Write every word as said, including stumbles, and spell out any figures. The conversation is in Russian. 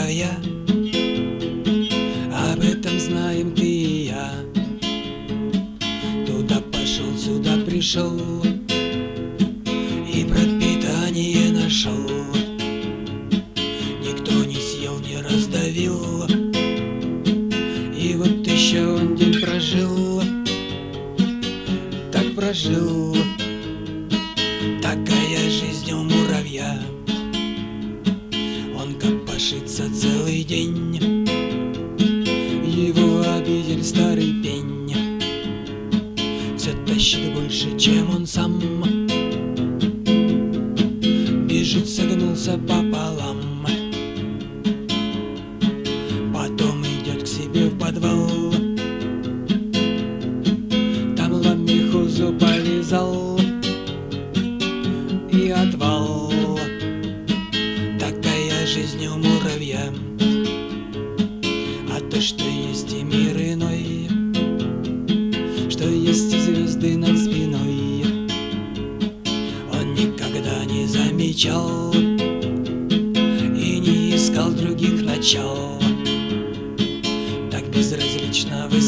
муравья. Об этом знаем ты и я. Туда пошел, сюда пришел и пропитание нашел. Никто не съел, не раздавил, и вот еще он день прожил. Так прожил. Такая жизнь у муравья. Он копошится целый день, его обидел старый пень. Все тащит больше, чем он сам, бежит, согнулся пополам. Потом идет к себе в подвал, там ламихозу полизал и отвал. Такая жизнь у муравья. А то, что есть и мир иной, что есть и звезды над спиной, он никогда не замечал и не искал других начал. Так безразлично высоко